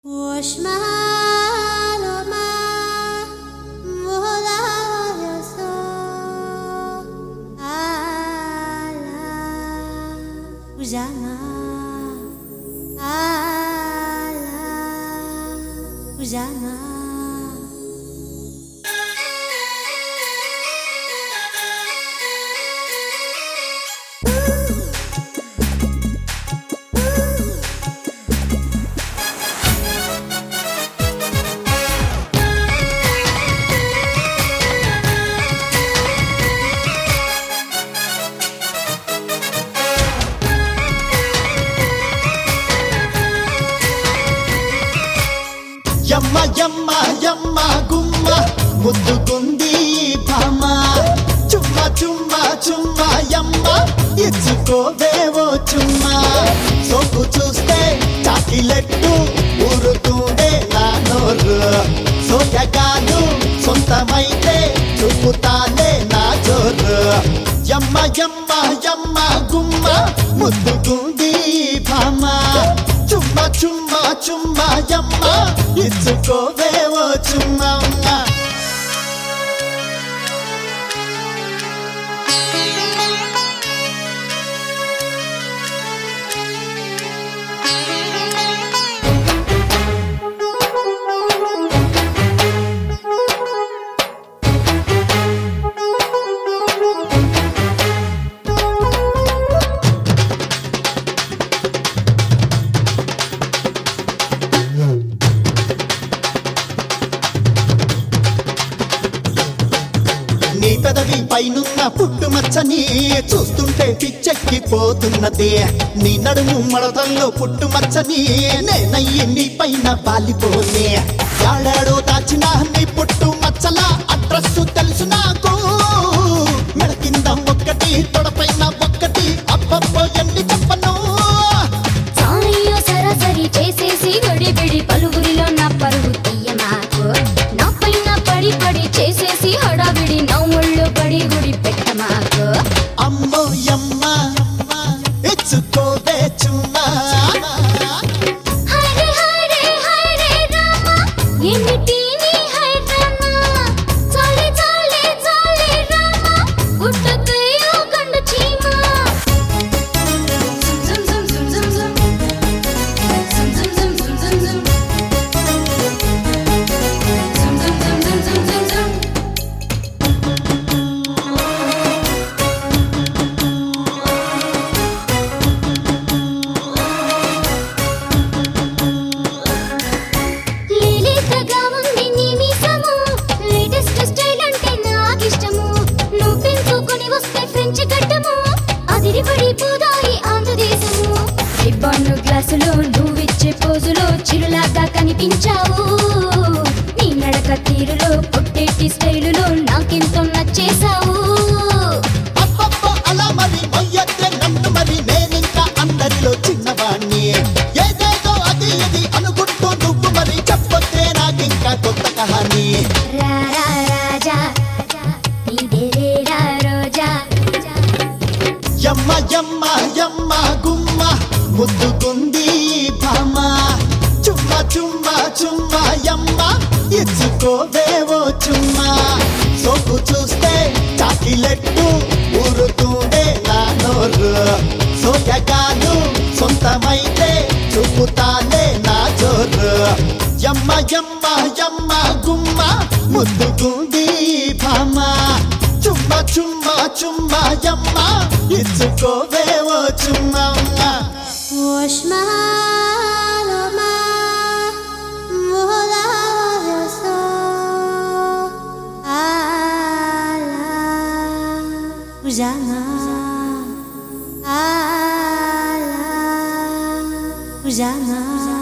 واشمال ما ولا يسوع على وجمال على وجمال యమ్మ యమ్మ యమ్మ గుమ్మ ముద్దుకుంది భామ చుమ్మ చుమ్మ చుమ్మ యమ్మ ఇచ్చుకోవేవో చుమ్మ సోకు చూస్తే చాకిలెట్టు ఊరుతుండే నా నోరు సోయగాను సొంతమైతే చూపుతానే నా జోరు యమ్మ యమ్మ యమ్మ గుమ్మ ముద్దుకుంది భామ చుమ్మ చుమ్మ చుమ్మ యమ్మ ఇచ్చుకోవేవో చుమ్మమ్మ నీ పెదవి పైనున్న పుట్టుమచ్చని చూస్తుంటే పిచ్చెక్కిపోతున్నది నీ నడుము మడతల్లో పుట్టుమచ్చని నేనయ్యి నీ పైన వాలిపోనే యాడాడో దాచిన నీ పుట్టు మచ్చల అడ్రస్ తెలుసు నాకు మెడ కింద ఒక్కటి తొడపైన ఒక్కటి అబ్బబ్బో ఎన్ని చెప్పను సరాసరి చేసేసి గడిబిడి పలుగురిలో నా పరుగు తీయమాకు నా పైన పడి పడి చేసేసి హడావిడి నవ్వుళ్ళు పడి గుడి పెట్టమాకు అమ్మో యమ్మ ఇచ్చుకోవే చుమ్మా హరే హరే హరే రామ ఎన్నిటి నీ హై రామ చాలే చాలే చాలే రామ గుట్టకయ్యో కండు చీమ zum zum zum zum zum zum zum zum zum zum zum zum zum zum zum లేలేతగా ఉంది నీ మీసము లేటెస్ట్ స్టైల్ అంటే నాకిష్టము నువ్వు పెంచుకొని వస్తే ఫ్రెంచ్ గడ్డము అదిరిపడి పోదాయి ఆంధ్రదేశము రిబ్బన్ను గ్లాసులో నువ్విచ్చే పోజులో చిరులాగా కనిపించావు నీ నడక తీరులో పొట్టేటి స్టైలులో నాకెంతో నచ్చేశావు అబ్బబ్బో అలా మరి మొయ్యద్దే నన్ను మరి నేనింకా అందరిలో చిన్నవాణ్ణి ఏదేదో అది ఇది అనుకుంటూ నువ్వు మరి చెప్పొద్దే నాకింకా కొత్త కహాని రా రా రాజా నీదేరా రోజా యమ్మ యమ్మ యమ్మ గుమ్మ ముద్దుకుంది భామ చుమ్మ చుమ్మ చుమ్మ యమ్మ ఇచ్చుకోవేవో చుమ్మ సోకు చూస్తే చాకిలెట్టు ఊరుతుండే నా నోరు సోయగాను సొంతమైతే చూపుతానే నా జోరు యమ్మ యమ్మ యమ్మ గుమ్మ ముద్దుకుంది భామ చుమ్మ చుమ్మ చుమ్మ యమ్మ ఇచ్చుకోవేవో చుమ్మమ్మ واشمال ما ولا يسوع على وجمال على وجمال